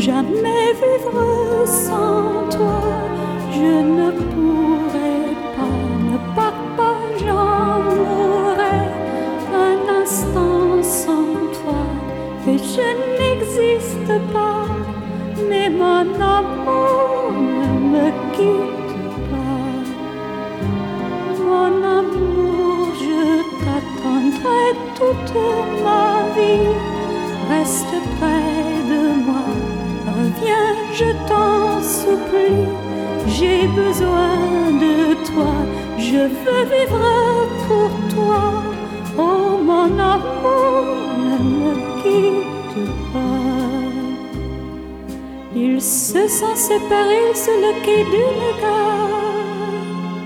jamais vivre sans toi. Je ne pourrais pas, ne pars pas, j'en mourrais un instant sans toi. Et je n'existe pas, mais mon amour ne me quitte pas. Mon amour, je t'attendrai toute ma vie. Reste près de moi, reviens, je t'en supplie. J'ai besoin de toi, je veux vivre pour toi. Oh mon amour, ne me quitte pas. Ils se sont séparés sur le quai d'une gare.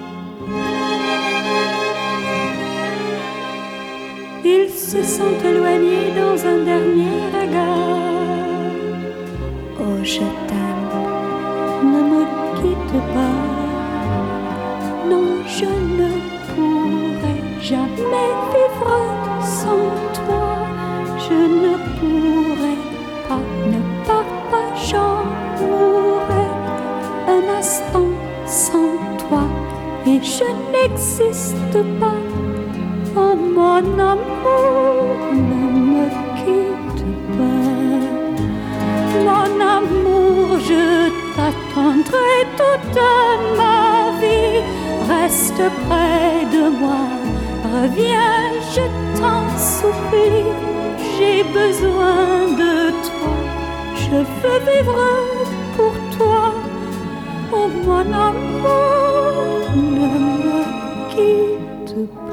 Ils se sont éloignés dans un dernier regard. Oh, je t'aime, ne me quitte pas. Non, je ne pourrai jamais vivre sans toi. Je ne pourrai pas, ne pars pas, j'en mourrai un instant sans toi. Et je n'existe pas. Oh mon amour, ne me quitte pas. Mon amour, je t'attendrai toute ma vie. Reste près de moi, reviens, je t'en supplie. J'ai besoin de toi, je veux vivre pour toi. Oh mon amour, ne me quitte pas.